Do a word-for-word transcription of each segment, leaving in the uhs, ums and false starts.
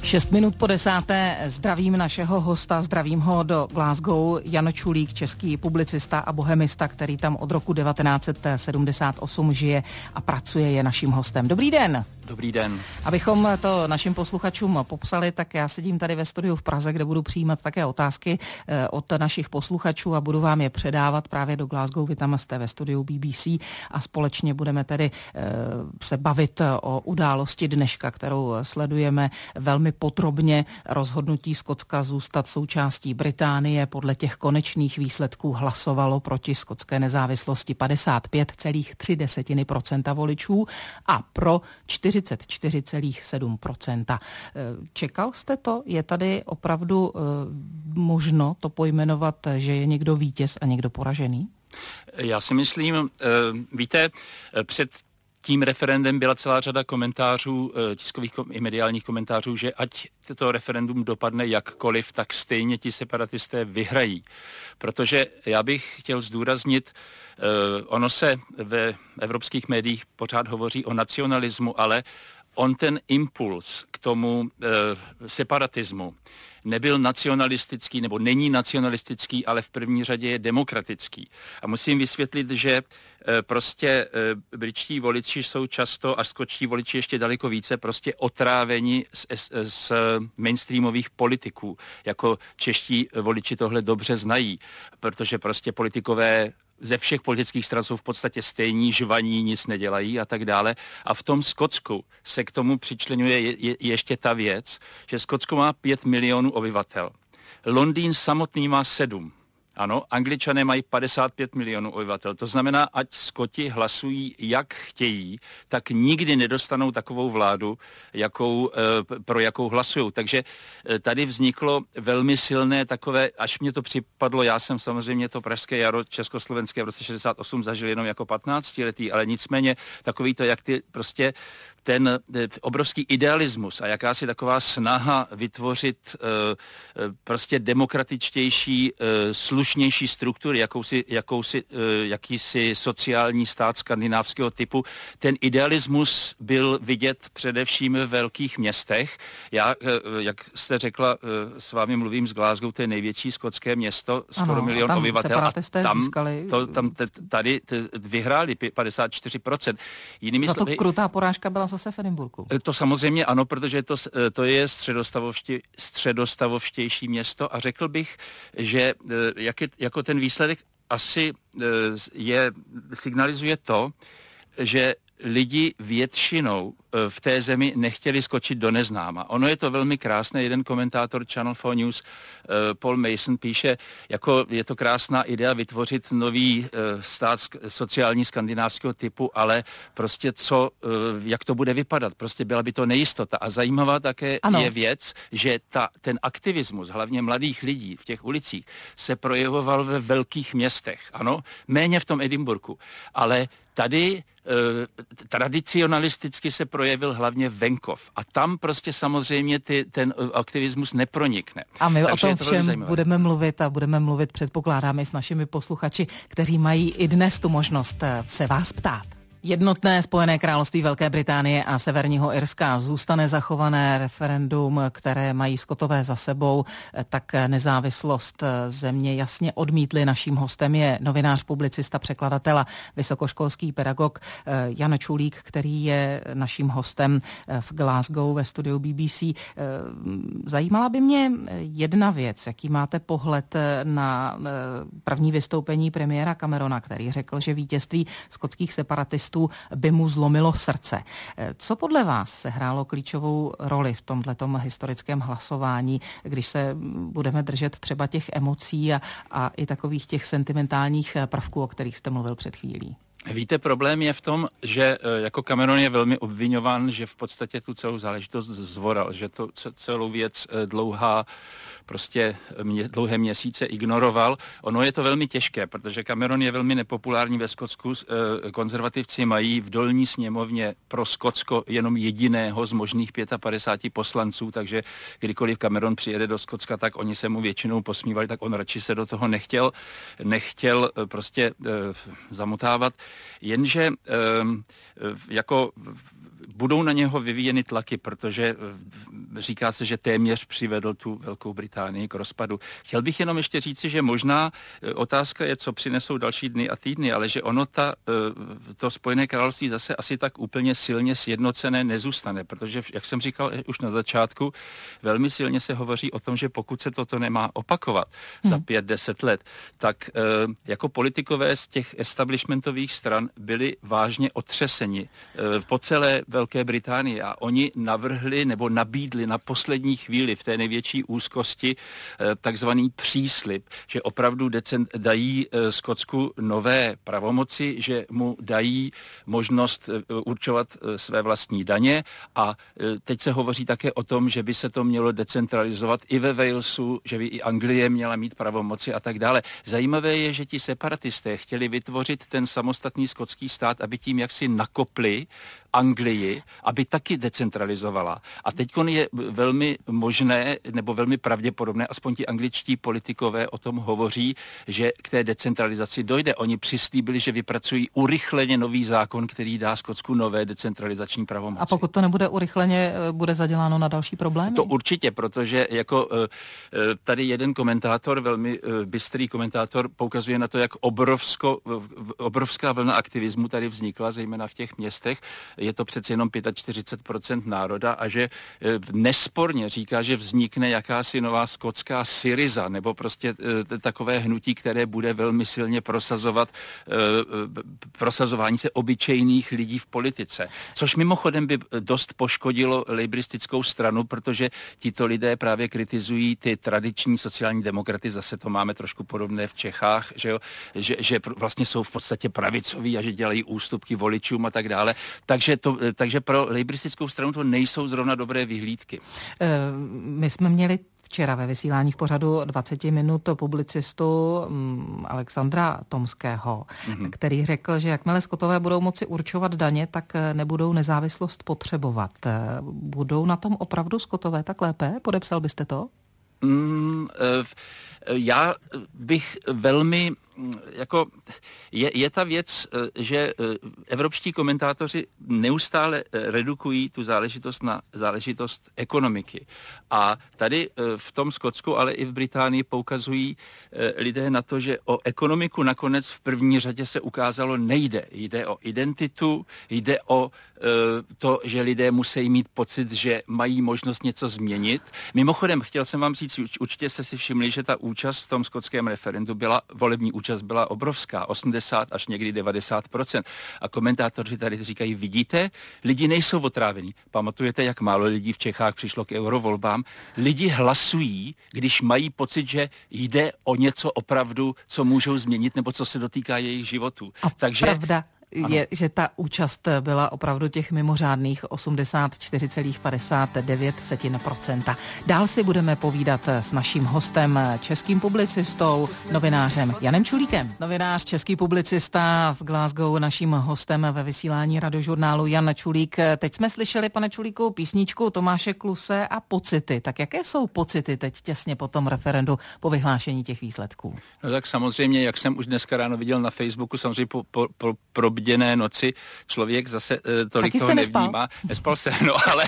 Šest minut po desáté zdravím našeho hosta, zdravím ho do Glasgow. Jan Čulík, český publicista a bohemista, který tam od roku devatenáct set sedmdesát osm žije a pracuje, je naším hostem. Dobrý den. Dobrý den. Abychom to našim posluchačům popsali, tak já sedím tady ve studiu v Praze, kde budu přijímat také otázky od našich posluchačů a budu vám je předávat právě do Glasgow. Vy tam jste ve studiu B B C a společně budeme tedy se bavit o události dneška, kterou sledujeme velmi podrobně. Rozhodnutí Skotska zůstat součástí Británie podle těch konečných výsledků hlasovalo proti skotské nezávislosti padesát pět celá tři procenta voličů a pro čtyřicet čtyři celá sedm procenta. Čekal jste to? Je tady opravdu možno to pojmenovat, že je někdo vítěz a někdo poražený? Já si myslím, víte, před tím referendem byla celá řada komentářů, tiskových i mediálních komentářů, že ať to referendum dopadne jakkoliv, tak stejně ti separatisté vyhrají. Protože já bych chtěl zdůraznit, ono se ve evropských médiích pořád hovoří o nacionalismu, ale on ten impuls k tomu e, separatismu nebyl nacionalistický, nebo není nacionalistický, ale v první řadě je demokratický. A musím vysvětlit, že e, prostě e, britští voliči jsou často, a skotští voliči ještě daleko více, prostě otráveni z, z mainstreamových politiků. Jako čeští voliči tohle dobře znají, protože prostě politikové ze všech politických stran jsou v podstatě stejní, žvaní, nic nedělají a tak dále. A v tom Skotsku se k tomu přičleňuje je, je, ještě ta věc, že Skotsko má pět milionů obyvatel. Londýn samotný má sedm. Ano, Angličané mají padesát pět milionů obyvatel. To znamená, ať Skoti hlasují jak chtějí, tak nikdy nedostanou takovou vládu, jakou, pro jakou hlasují. Takže tady vzniklo velmi silné takové, až mě to připadlo, já jsem samozřejmě to pražské jaro československé v roce šedesát osm zažil jenom jako patnáctiletý, ale nicméně takový to, jak ty prostě ten obrovský idealismus a jakási taková snaha vytvořit uh, prostě demokratičtější, uh, slušnější struktury, jakousi, jakousi, uh, jakýsi sociální stát skandinávského typu. Ten idealismus byl vidět především ve velkých městech. Já, uh, jak jste řekla, uh, s vámi mluvím z Glasgow, to je největší skotské město, skoro ano, milion obyvatel. A tam, získali... to, tam t, tady t, vyhráli padesát čtyři procent. Jinými Za to slovy, krutá porážka byla zase v Edinburghu. To samozřejmě ano, protože to, to je středostavovště, středostavovštější město a řekl bych, že jak je, jako ten výsledek asi je, signalizuje to, že lidi většinou v té zemi nechtěli skočit do neznáma. Ono je to velmi krásné, jeden komentátor Channel four News, Paul Mason, píše, jako je to krásná idea vytvořit nový stát sociální skandinávského typu, ale prostě co, jak to bude vypadat, prostě byla by to nejistota. A zajímavá také ano. je věc, že ta, ten aktivismus, hlavně mladých lidí v těch ulicích, se projevoval ve velkých městech, ano, méně v tom Edinburghu, ale tady e, tradicionalisticky se projevil hlavně venkov. A tam prostě samozřejmě ty, ten aktivismus nepronikne. A my Takže o tom všem budeme mluvit a budeme mluvit, předpokládáme, s našimi posluchači, kteří mají i dnes tu možnost se vás ptát. Jednotné Spojené království Velké Británie a Severního Irska zůstane zachované. Referendum, které mají Skotové za sebou, tak nezávislost země jasně odmítli. Naším hostem je novinář, publicista, překladatel a vysokoškolský pedagog Jan Čulík, který je naším hostem v Glasgow ve studiu B B C. Zajímala by mě jedna věc, jaký máte pohled na první vystoupení premiéra Camerona, který řekl, že vítězství skotských separatistů by mu zlomilo srdce. Co podle vás sehrálo klíčovou roli v tomhletom historickém hlasování, když se budeme držet třeba těch emocí a, a i takových těch sentimentálních prvků, o kterých jste mluvil před chvílí? Víte, problém je v tom, že jako Cameron je velmi obviňován, že v podstatě tu celou záležitost zvoral, že to celou věc dlouhá, prostě mě, dlouhé měsíce ignoroval. Ono je to velmi těžké, protože Cameron je velmi nepopulární ve Skotsku. Konzervativci mají v dolní sněmovně pro Skotsko jenom jediného z možných padesát pět poslanců, takže kdykoliv Cameron přijede do Skotska, tak oni se mu většinou posmívali, tak on radši se do toho nechtěl, nechtěl prostě uh, zamotávat. Jenže uh, jako budou na něho vyvíjeny tlaky, protože říká se, že téměř přivedl tu Velkou Británii k rozpadu. Chtěl bych jenom ještě říci, že možná otázka je, co přinesou další dny a týdny, ale že ono ta, to Spojené království zase asi tak úplně silně sjednocené nezůstane, protože, jak jsem říkal už na začátku, velmi silně se hovoří o tom, že pokud se toto nemá opakovat hmm. za pět, deset let, tak jako politikové z těch establishmentových stran byli vážně otřeseni po celé Velké Británii a oni navrhli nebo nabídli na poslední chvíli v té největší úzkosti takzvaný příslib, že opravdu decent, dají Skotsku nové pravomoci, že mu dají možnost určovat své vlastní daně a teď se hovoří také o tom, že by se to mělo decentralizovat i ve Walesu, že by i Anglie měla mít pravomoci a tak dále. Zajímavé je, že ti separatisté chtěli vytvořit ten samostatný skotský stát, aby tím jaksi nakopli Anglii, aby taky decentralizovala. A teď je velmi možné, nebo velmi pravděpodobné, aspoň ti angličtí politikové o tom hovoří, že k té decentralizaci dojde. Oni přislíbili, že vypracují urychleně nový zákon, který dá Skotsku nové decentralizační pravomoci. A pokud to nebude urychleně, bude zaděláno na další problémy? To určitě, protože jako tady jeden komentátor, velmi bystrý komentátor, poukazuje na to, jak obrovsko, obrovská vlna aktivismu tady vznikla, zejména v těch městech. Je to přece jenom čtyřicet pět procent národa a že nesporně říká, že vznikne jakási nová skotská Syriza, nebo prostě takové hnutí, které bude velmi silně prosazovat prosazování se obyčejných lidí v politice. Což mimochodem by dost poškodilo lejbristickou stranu, protože tito lidé právě kritizují ty tradiční sociální demokraty, zase to máme trošku podobné v Čechách, že, jo? Že, že vlastně jsou v podstatě pravicoví a že dělají ústupky voličům a tak dále. Takže, to, takže pro lejbristickou stranu to nejsou zrovna dobré vyhlídky. My jsme měli včera ve vysílání v pořadu dvacet minut publicistu Alexandra Tomského, mm-hmm. který řekl, že jakmile Skotové budou moci určovat daně, tak nebudou nezávislost potřebovat. Budou na tom opravdu Skotové tak lépe? Podepsal byste to? Mm, já bych velmi jako je, je ta věc, že evropští komentátoři neustále redukují tu záležitost na záležitost ekonomiky. A tady v tom Skotsku, ale i v Británii poukazují lidé na to, že o ekonomiku nakonec v první řadě se ukázalo nejde. Jde o identitu, jde o to, že lidé musí mít pocit, že mají možnost něco změnit. Mimochodem, chtěl jsem vám říct, určitě jste si všimli, že ta účast v tom skotském referendu byla, volební účast byla obrovská, osmdesát až někdy devadesát procent. A komentátoři tady říkají, vidíte, lidi nejsou otrávení. Pamatujete, jak málo lidí v Čechách přišlo k eurovolbám? Lidi hlasují, když mají pocit, že jde o něco opravdu, co můžou změnit, nebo co se dotýká jejich životů. A Takže pravda je, že ta účast byla opravdu těch mimořádných osmdesát čtyři celá padesát devět procenta. Dál si budeme povídat s naším hostem, českým publicistou, novinářem Janem Čulíkem. Novinář, český publicista v Glasgow, naším hostem ve vysílání radiožurnálu Jan Čulík. Teď jsme slyšeli, pane Čulíku, písničku Tomáše Kluse a Pocity. Tak jaké jsou pocity teď těsně po tom referendu, po vyhlášení těch výsledků? No tak samozřejmě, jak jsem už dneska ráno viděl na Facebooku, samozřejmě po, po, po, pro bděné noci člověk zase e, tolik toho nevnímá. Nespal se, no ale,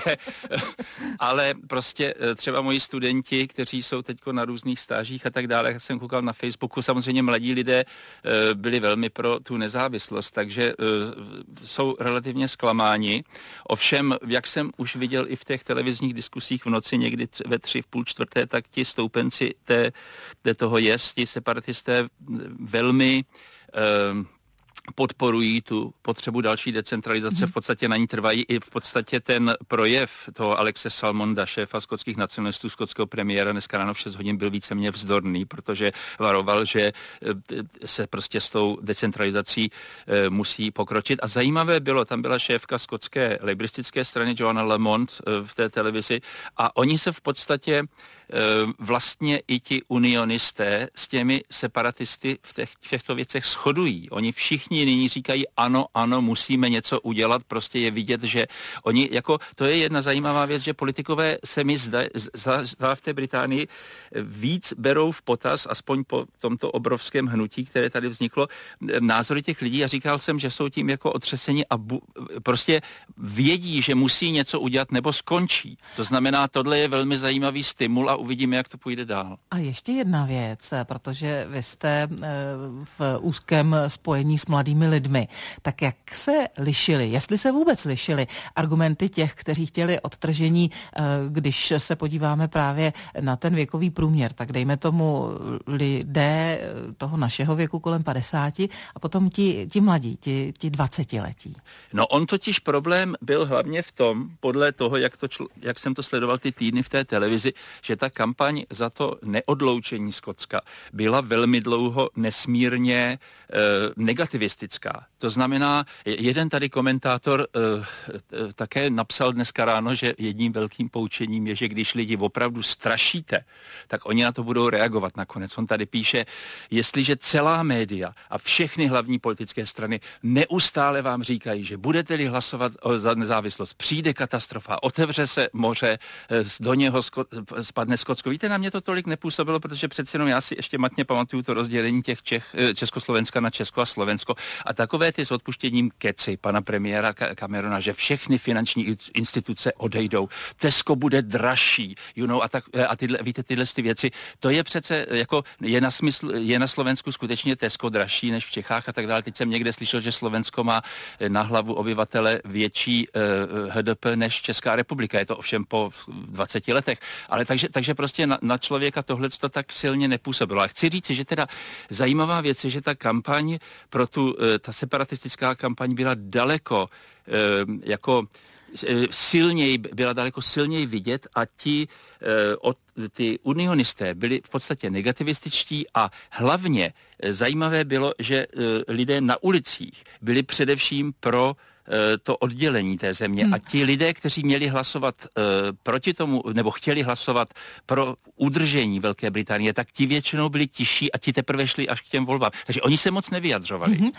ale prostě třeba moji studenti, kteří jsou teďko na různých stážích a tak dále, jak jsem koukal na Facebooku, samozřejmě mladí lidé e, byli velmi pro tu nezávislost, takže e, jsou relativně zklamáni. Ovšem, jak jsem už viděl i v těch televizních diskusích v noci někdy ve tři, v půl čtvrté, tak ti stoupenci té, té toho jest, ti separatisté velmi e, podporují tu potřebu další decentralizace, v podstatě na ní trvají i v podstatě ten projev toho Alexe Salmonda, šéfa skotských nacionalistů, skotského premiéra, dneska ráno v šest hodin byl víceméně vzdorný, protože varoval, že se prostě s tou decentralizací e, musí pokročit. A zajímavé bylo, tam byla šéfka skotské lejbristické strany Joanna Lamont e, v té televizi a oni se v podstatě vlastně i ti unionisté s těmi separatisty v, těch, v těchto věcech shodují. Oni všichni nyní říkají ano, ano, musíme něco udělat, prostě je vidět, že oni, jako, to je jedna zajímavá věc, že politikové se mi zda, zda v té Británii víc berou v potaz, aspoň po tomto obrovském hnutí, které tady vzniklo, názory těch lidí a říkal jsem, že jsou tím jako otřeseni a bu, prostě vědí, že musí něco udělat nebo skončí. To znamená, tohle je velmi zajímavý stimul a uvidíme, jak to půjde dál. A ještě jedna věc, protože vy jste v úzkém spojení s mladými lidmi, tak jak se lišily, jestli se vůbec lišily argumenty těch, kteří chtěli odtržení, když se podíváme právě na ten věkový průměr, tak dejme tomu lidé toho našeho věku kolem padesáti a potom ti, ti mladí, ti, ti dvacetiletí. No on totiž problém byl hlavně v tom, podle toho, jak, to čl- jak jsem to sledoval ty týdny v té televizi, že ta kampaň za to neodloučení Skotska byla velmi dlouho nesmírně e, negativistická. To znamená, jeden tady komentátor e, e, také napsal dneska ráno, že jedním velkým poučením je, že když lidi opravdu strašíte, tak oni na to budou reagovat nakonec. On tady píše, jestliže celá média a všechny hlavní politické strany neustále vám říkají, že budete-li hlasovat za nezávislost, přijde katastrofa, otevře se moře, do něho sko- spadne Skotsko. Víte, na mě to tolik nepůsobilo, protože přeci jenom já si ještě matně pamatuju to rozdělení těch Čech, Československa na Česko a Slovensko a takové ty s odpuštěním keci pana premiéra Camerona, že všechny finanční instituce odejdou, Tesco bude dražší, you know, a, tak, a tyhle, víte, tyhle ty věci, to je přece, jako je na smysl, je na Slovensku skutečně Tesco dražší než v Čechách a tak dále. Teď jsem někde slyšel, že Slovensko má na hlavu obyvatele větší uh, H D P než Česká republika. Je to ovšem po dvaceti letech. Ale takže, takže prostě na, na člověka tohleto tak silně nepůsobilo. A chci říct, že teda zajímavá věc je, že ta kampaň pro tu, uh, ta separatistická kampaň byla daleko uh, jako silněji, byla daleko silněji vidět a ti, od, ty unionisté byli v podstatě negativističtí a hlavně zajímavé bylo, že lidé na ulicích byli především pro to oddělení té země. Hmm. A ti lidé, kteří měli hlasovat uh, proti tomu, nebo chtěli hlasovat pro udržení Velké Británie, tak ti většinou byli tiší a ti teprve šli až k těm volbám. Takže oni se moc nevyjadřovali. Hmm.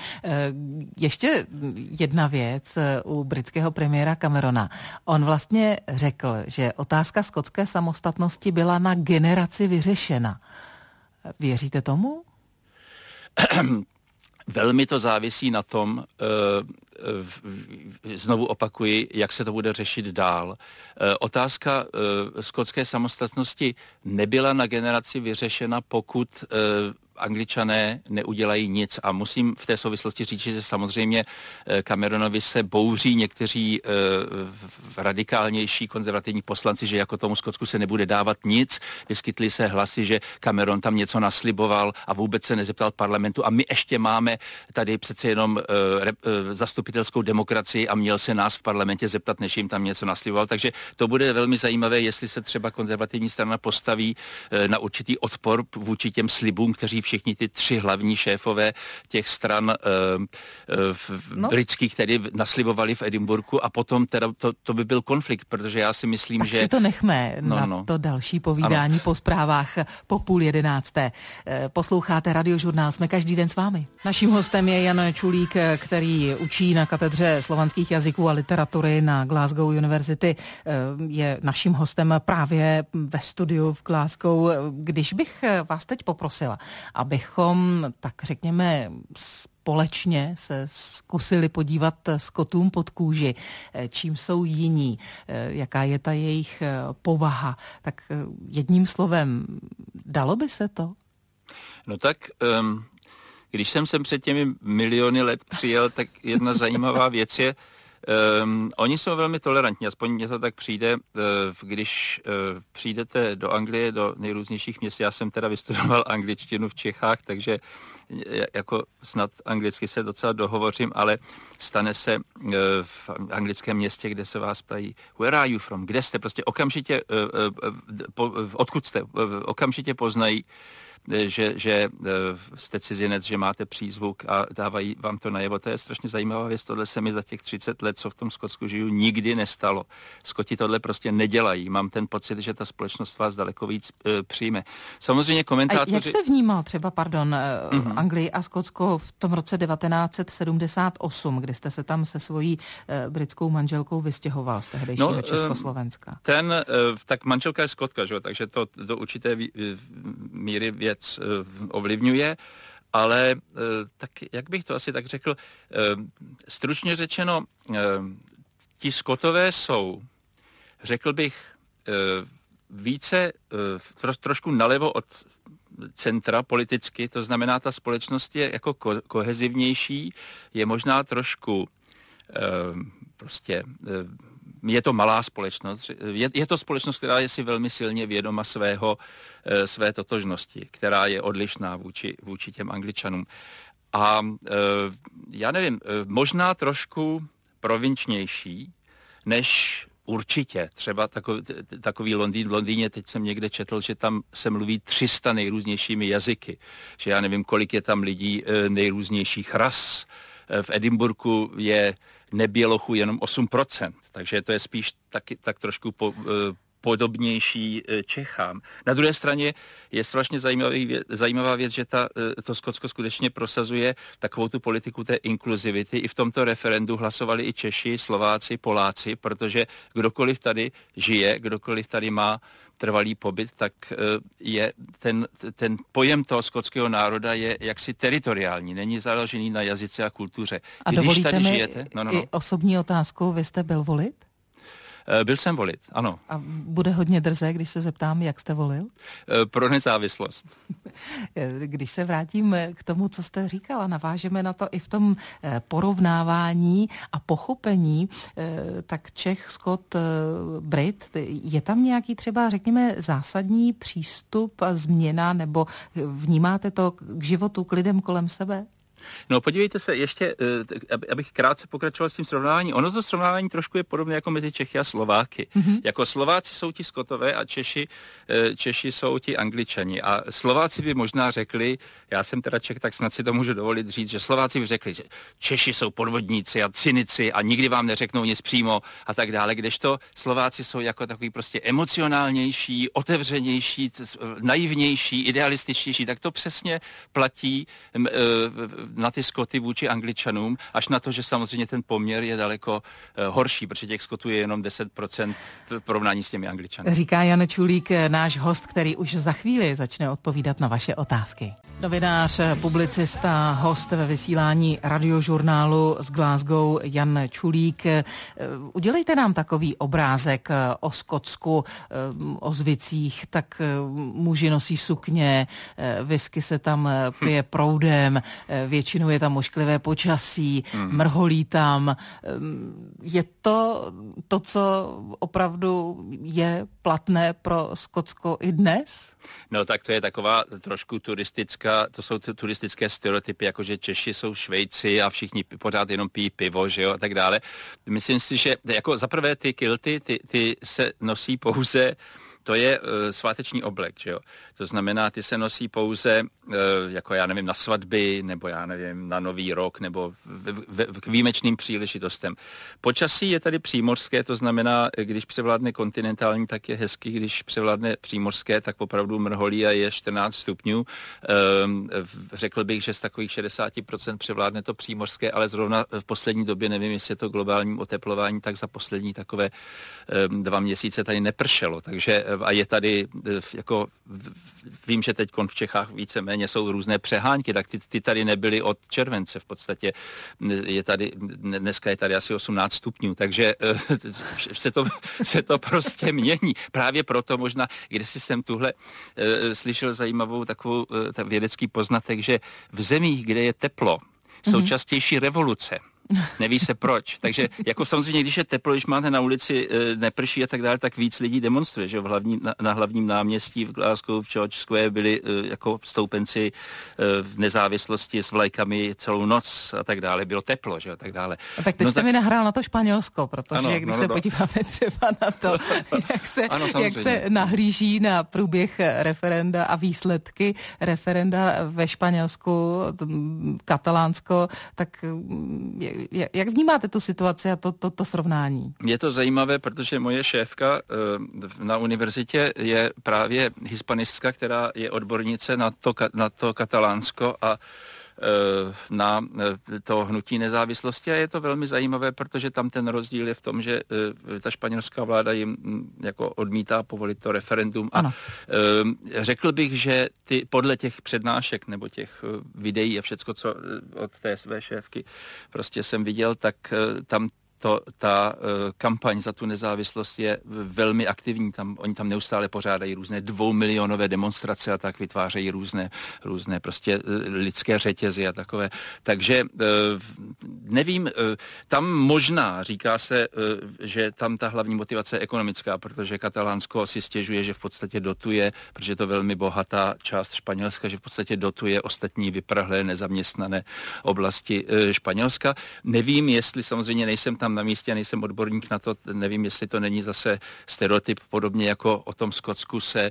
Ještě jedna věc u britského premiéra Camerona. On vlastně řekl, že otázka skotské samostatnosti byla na generaci vyřešena. Věříte tomu? Velmi to závisí na tom, znovu opakuji, jak se to bude řešit dál. Otázka skotské samostatnosti nebyla na generaci vyřešena, pokud Angličané neudělají nic. A musím v té souvislosti říct, že samozřejmě Cameronovi se bouří někteří eh, radikálnější konzervativní poslanci, že jako tomu Skotsku se nebude dávat nic. Vyskytly se hlasy, že Cameron tam něco nasliboval a vůbec se nezeptal parlamentu. A my ještě máme tady přece jenom eh, eh, zastupitelskou demokracii a měl se nás v parlamentě zeptat, než jim tam něco nasliboval. Takže to bude velmi zajímavé, jestli se třeba konzervativní strana postaví eh, na určitý odpor vůči těm slibům, kteří všichni ty tři hlavní šéfové těch stran uh, uh, no. britských tedy naslibovali v Edinburghu a potom teda to, to by byl konflikt, protože já si myslím, tak že... Tak si to nechme no, na no. to další povídání ano. po zprávách po půl jedenácté. Posloucháte Radiožurnál, jsme každý den s vámi. Naším hostem je Jan Čulík, který učí na katedře slovanských jazyků a literatury na Glasgow University. Je naším hostem právě ve studiu v Glasgow. Když bych vás teď poprosila, abychom, tak řekněme, společně se zkusili podívat Skotům pod kůži, čím jsou jiní, jaká je ta jejich povaha, tak jedním slovem, dalo by se to? No tak, um, když jsem sem před těmi miliony let přijel, tak jedna zajímavá věc je, Um, oni jsou velmi tolerantní, aspoň mně to tak přijde, uh, když uh, přijdete do Anglie, do nejrůznějších měst. Já jsem teda vystudoval angličtinu v Čechách, takže jako snad anglicky se docela dohovořím, ale stane se uh, v anglickém městě, kde se vás ptají, where are you from, kde jste, prostě okamžitě, uh, uh, po, odkud jste, uh, okamžitě poznají, že, že jste cizinec, že máte přízvuk a dávají vám to najevo. To je strašně zajímavá věc. Tohle se mi za těch třicet let, co v tom Skotsku žiju, nikdy nestalo. Skoti tohle prostě nedělají. Mám ten pocit, že ta společnost vás daleko víc e, přijme. Samozřejmě komentátoři... A jak jste vnímal třeba, pardon, mm-hmm. Anglii a Skotsko v tom roce devatenáct set sedmdesát osm, kdy jste se tam se svojí e, britskou manželkou vystěhoval z tehdejšího no, Československa? Ten, e, tak manželka je Skotka, že? Takže to do určité míry věc ovlivňuje, ale tak, jak bych to asi tak řekl, stručně řečeno, ti Skotové jsou, řekl bych, více trošku nalevo od centra politicky, to znamená, ta společnost je jako ko- kohezivnější, je možná trošku prostě je to malá společnost, je, je to společnost, která je si velmi silně vědoma svého, své totožnosti, která je odlišná vůči, vůči těm Angličanům. A já nevím, možná trošku provinčnější, než určitě. Třeba takový, takový Londýn. V Londýně teď jsem někde četl, že tam se mluví tři sta nejrůznějšími jazyky. Že já nevím, kolik je tam lidí nejrůznějších ras. V Edinburghu je nebělochů jenom osm procent, takže to je spíš taky, tak trošku po, podobnější Čechám. Na druhé straně je strašně zajímavý, zajímavá věc, že ta, to Skotsko skutečně prosazuje takovou tu politiku té inkluzivity. I v tomto referendu hlasovali i Češi, Slováci, Poláci, protože kdokoliv tady žije, kdokoliv tady má trvalý pobyt, tak je ten, ten pojem toho skotského národa je jaksi teritoriální, není založený na jazyce a kultuře. A když dovolíte tady mi žijete, no, no, no. i osobní otázku, vy jste byl volit? Byl jsem volit, ano. A bude hodně drzé, když se zeptám, jak jste volil? Pro nezávislost. Když se vrátím k tomu, co jste říkala, navážeme na to i v tom porovnávání a pochopení, tak Čech, Skot, Brit, je tam nějaký třeba, řekněme, zásadní přístup a změna, nebo vnímáte to k životu, k lidem kolem sebe? No podívejte se, ještě, abych krátce pokračoval s tím srovnáváním. Ono to srovnávání trošku je podobné jako mezi Čechy a Slováky. Mm-hmm. Jako Slováci jsou ti Skotové a Češi, Češi jsou ti Angličani. A Slováci by možná řekli, já jsem teda Čech, tak snad si to můžu dovolit říct, že Slováci by řekli, že Češi jsou podvodníci a cynici a nikdy vám neřeknou nic přímo a tak dále, kdežto Slováci jsou jako takový prostě emocionálnější, otevřenější, naivnější, idealističtější. Tak to přesně platí na ty Skoty vůči Angličanům, až na to, že samozřejmě ten poměr je daleko uh, horší, protože těch Skotů je jenom deset procent v porovnání s těmi Angličany. Říká Jan Čulík, náš host, který už za chvíli začne odpovídat na vaše otázky. Novinář, publicista, host ve vysílání radiožurnálu z Glasgow Jan Čulík. Udělejte nám takový obrázek o Skotsku, o zvicích, tak muži nosí sukně, whisky se tam pije proudem, většinou je tam ošklivé počasí, hmm. mrholí tam. Je to to, co opravdu je platné pro Skotsko i dnes? No tak to je taková trošku turistická, to jsou turistické stereotypy, jako že Češi jsou Švejci a všichni pořád jenom pijí pivo, že jo, a tak dále. Myslím si, že jako zaprvé ty kilty, ty, ty se nosí pouze, to je uh, sváteční oblek, že jo. To znamená, ty se nosí pouze, uh, jako já nevím, na svatby, nebo já nevím, na Nový rok, nebo v, v, k výjimečným příležitostem. Počasí je tady přímořské, to znamená, když převládne kontinentální, tak je hezký, když převládne přímořské, tak opravdu mrholí a je čtrnáct stupňů. Uh, řekl bych, že z takových šedesát procent převládne to přímořské, ale zrovna v poslední době, nevím, jestli je to globálním oteplování, tak za poslední takové um, dva měsíce tady nepršelo, takže a je tady, jako vím, že teď v Čechách víceméně jsou různé přehánky, tak ty, ty tady nebyly od července v podstatě. Je tady, dneska je tady asi osmnáct stupňů, takže se to, se to prostě mění. Právě proto možná, když jsem tuhle slyšel zajímavou takovou vědecký poznatek, že v zemích, kde je teplo, jsou častější revoluce. Neví se proč. Takže jako samozřejmě, když je teplo, když máte na ulici neprší a tak dále, tak víc lidí demonstruje, že v hlavní, na, na hlavním náměstí v Glasgow, v George Square byli jako stoupenci v nezávislosti s vlajkami celou noc a tak dále. Bylo teplo, že a tak dále. A tak teď no, jste tak... mi nahrál na to Španělsko, protože ano, když no, no, se no. podíváme třeba na to, jak se, ano, jak se nahlíží na průběh referenda a výsledky referenda ve Španělsku, Katalánsko, tak jak vnímáte tu situaci a to, to, to srovnání? Je to zajímavé, protože moje šéfka na univerzitě je právě hispanistka, která je odbornice na to, na to Katalánsko a na to hnutí nezávislosti a je to velmi zajímavé, protože tam ten rozdíl je v tom, že ta španělská vláda jim jako odmítá povolit to referendum a ano. Řekl bych, že ty podle těch přednášek nebo těch videí a všecko, co od té své šéfky prostě jsem viděl, tak tam To, ta uh, kampaň za tu nezávislost je velmi aktivní. Tam, oni tam neustále pořádají různé dvoumilionové demonstrace a tak vytvářejí různé, různé prostě uh, lidské řetězy a takové. Takže uh, nevím, uh, tam možná říká se, uh, že tam ta hlavní motivace je ekonomická, protože Katalánsko si stěžuje, že v podstatě dotuje, protože je to velmi bohatá část Španělska, že v podstatě dotuje ostatní vyprahlé nezaměstnané oblasti uh, Španělska. Nevím, jestli samozřejmě nejsem tam na místě, nejsem odborník na to, nevím, jestli to není zase stereotyp, podobně jako o tom Skotsku se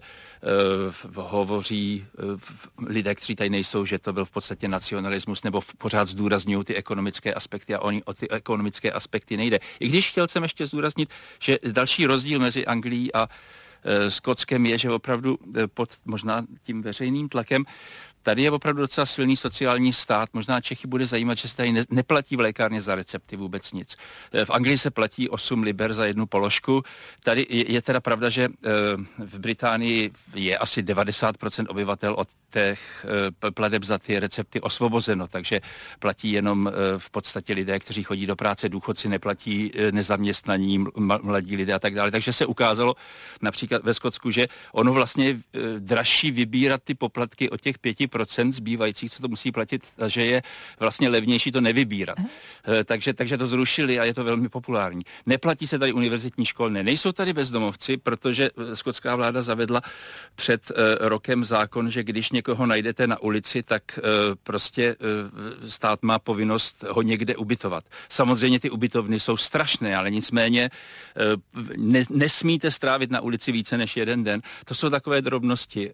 uh, hovoří uh, lidé, kteří tady nejsou, že to byl v podstatě nacionalismus, nebo pořád zdůrazňují ty ekonomické aspekty a oni o ty ekonomické aspekty nejde. I když chtěl jsem ještě zdůraznit, že další rozdíl mezi Anglií a uh, Skotskem je, že opravdu uh, pod možná tím veřejným tlakem tady je opravdu docela silný sociální stát. Možná Čechy bude zajímat, že se tady ne, neplatí v lékárně za recepty vůbec nic. V Anglii se platí osm liber za jednu položku. Tady je, je teda pravda, že v Británii je asi devadesát procent obyvatel od těch plateb za ty recepty osvobozeno, takže platí jenom v podstatě lidé, kteří chodí do práce, důchodci neplatí, nezaměstnaní, mladí lidé a tak dále. Takže se ukázalo například ve Skotsku, že ono vlastně je dražší vybírat ty poplatky od těch pěti procent zbývajících, co to musí platit, že je vlastně levnější to nevybírat. Uh-huh. Takže, takže to zrušili a je to velmi populární. Neplatí se tady univerzitní školné. Nejsou tady bezdomovci, protože skotská vláda zavedla před uh, rokem zákon, že když někoho najdete na ulici, tak uh, prostě uh, stát má povinnost ho někde ubytovat. Samozřejmě ty ubytovny jsou strašné, ale nicméně uh, ne, nesmíte strávit na ulici více než jeden den. To jsou takové drobnosti.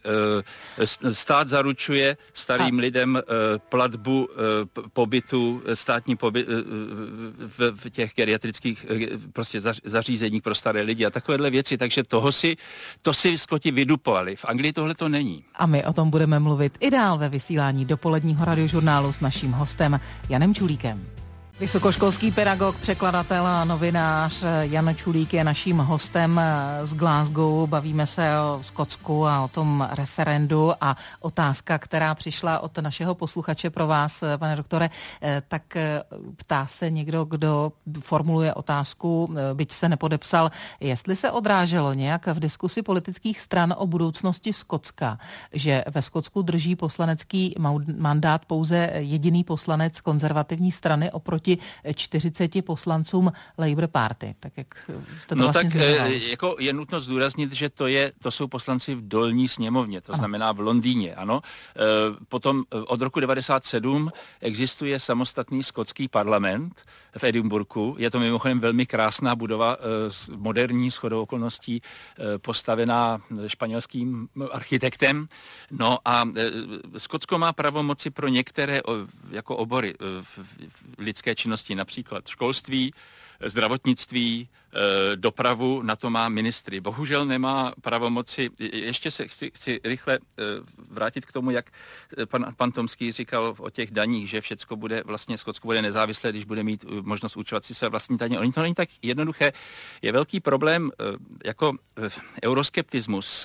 Uh, stát zaručuje starým a... lidem uh, platbu uh, pobytu, státní pobyt uh, v, v těch geriatrických uh, prostě zař, zařízeních pro staré lidi a takovéhle věci, takže toho si, to si Skoti vydupovali. V Anglii tohle to není. A my o tom budeme mluvit i dál ve vysílání dopoledního radiožurnálu s naším hostem Janem Čulíkem. Vysokoškolský pedagog, překladatel a novinář Jan Čulík je naším hostem z Glasgow. Bavíme se o Skotsku a o tom referendu a otázka, která přišla od našeho posluchače pro vás, pane doktore, tak ptá se někdo, kdo formuluje otázku, byť se nepodepsal, jestli se odráželo nějak v diskusi politických stran o budoucnosti Skotska, že ve Skotsku drží poslanecký mandát pouze jediný poslanec konzervativní strany oproti čtyřiceti poslancům Labour Party. Tak jak jste to no vlastně tak zmiňoval? Jako je nutno zdůraznit, že to, je, to jsou poslanci v dolní sněmovně, to ano. znamená v Londýně. Ano. Potom od roku devadesát sedm existuje samostatný skotský parlament v Edinburghu. Je to mimochodem velmi krásná budova, moderní shodou okolností, postavená španělským architektem. No a Skotsko má pravomoci pro některé jako obory lidské činnosti, například školství, zdravotnictví, dopravu, na to má ministry. Bohužel nemá pravomoci. Ještě se chci, chci rychle vrátit k tomu, jak pan, pan Tomský říkal o těch daních, že všecko bude, vlastně Skotsko bude nezávislé, když bude mít možnost účtovat si své vlastní daně. Oni to není tak jednoduché. Je velký problém jako euroskeptismus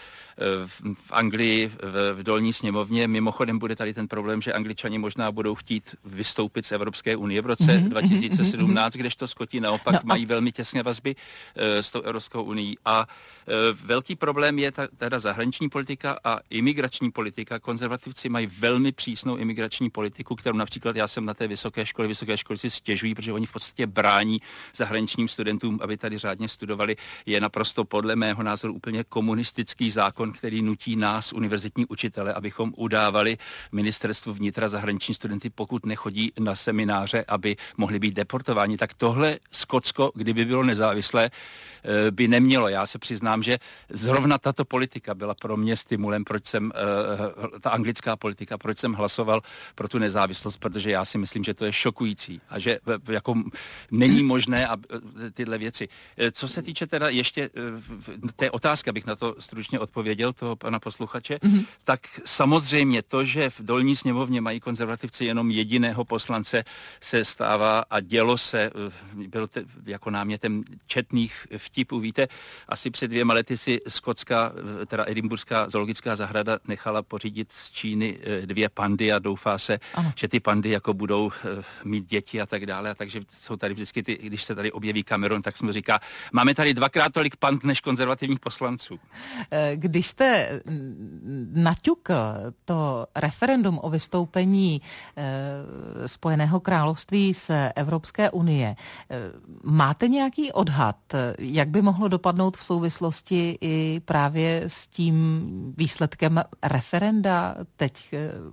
v Anglii, v, v dolní sněmovně. Mimochodem bude tady ten problém, že Angličani možná budou chtít vystoupit z Evropské unie v roce mm-hmm. dva tisíce sedmnáct, kdežto Skoti naopak no, mají velmi těsné těsné vazby s tou Evropskou unií. A velký problém je ta, teda zahraniční politika a imigrační politika. Konzervativci mají velmi přísnou imigrační politiku, kterou například já jsem na té vysoké škole, vysoké školy si stěžují, protože oni v podstatě brání zahraničním studentům, aby tady řádně studovali. Je naprosto podle mého názoru úplně komunistický zákon, který nutí nás, univerzitní učitele, abychom udávali ministerstvu vnitra zahraniční studenty, pokud nechodí na semináře, aby mohli být deportováni. Tak tohle Skotsko, kdyby bylo nezávislé, by nemělo. Já se přiznám, že zrovna tato politika byla pro mě stimulem, proč jsem, ta anglická politika, proč jsem hlasoval pro tu nezávislost, protože já si myslím, že to je šokující a že jako není možné a tyhle věci. Co se týče teda ještě té otázky, abych na to stručně odpověděl, toho pana posluchače, mm-hmm. tak samozřejmě to, že v dolní sněmovně mají konzervativci jenom jediného poslance, se stává a dělo se, bylo te, jako námětem četných vtipů. Víte, asi před dvěma lety si skotská, teda edinburská zoologická zahrada nechala pořídit z Číny dvě pandy a doufá se, ano. že ty pandy jako budou mít děti a tak dále. A takže jsou tady vždycky ty, když se tady objeví Cameron, tak se mu říká, máme tady dvakrát tolik pand než konzervativních poslanců. Když jste naťukl to referendum o vystoupení e, Spojeného království z Evropské unie, e, máte nějaký odhad, jak by mohlo dopadnout v souvislosti i právě s tím výsledkem referenda teď?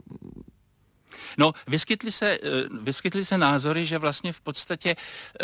No, vyskytly se, vyskytly se názory, že vlastně v podstatě,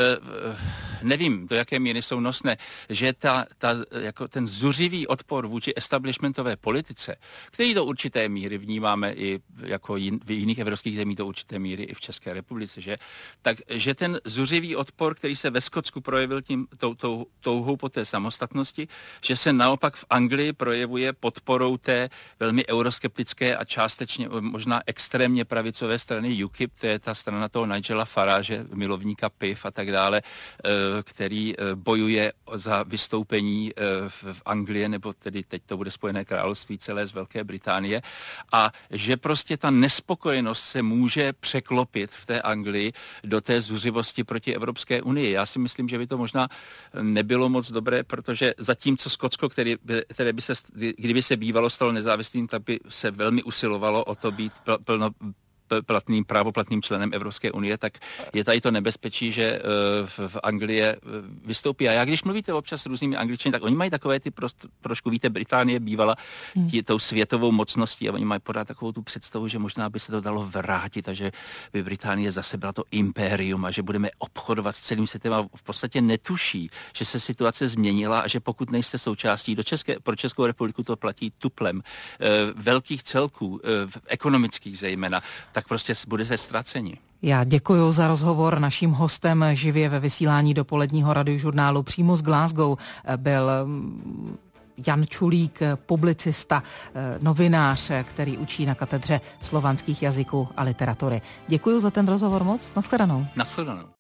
nevím, do jaké míry jsou nosné, že ta, ta, jako ten zuřivý odpor vůči establishmentové politice, který do určité míry vnímáme i jako jin, v jiných evropských zemích, do určité míry i v České republice, že, tak, že ten zuřivý odpor, který se ve Skotsku projevil tím tou, tou, touhou po té samostatnosti, že se naopak v Anglii projevuje podporou té velmi euroskeptické a částečně možná extrémně pravicové strany U K I P, to je ta strana toho Nigela Farage, milovníka piv a tak dále, který bojuje za vystoupení v Anglii, nebo tedy teď to bude Spojené království celé z Velké Británie, a že prostě ta nespokojenost se může překlopit v té Anglii do té zuřivosti proti Evropské unii. Já si myslím, že by to možná nebylo moc dobré, protože zatímco Skotsko, který, které by se, kdyby se bývalo stalo nezávislým, tak by se velmi usilovalo o to být plno platným, právoplatným členem Evropské unie, tak je tady to nebezpečí, že v Anglii vystoupí. A já když mluvíte občas s různými Angličany, tak oni mají takové ty prost, trošku, víte, Británie bývala tí, tou světovou mocností a oni mají podat takovou tu představu, že možná by se to dalo vrátit a že by Británie zase byla to impérium a že budeme obchodovat s celým světem a v podstatě netuší, že se situace změnila a že pokud nejste součástí, do České, pro Českou republiku to platí tuplem velkých celků, ekonomických zejména, tak prostě bude se ztraceni. Já děkuji za rozhovor. Naším hostem živě ve vysílání dopoledního radiožurnálu přímo z Glasgow byl Jan Čulík, publicista, novinář, který učí na katedře slovanských jazyků a literatury. Děkuji za ten rozhovor moc. Nashledanou. Nashledanou.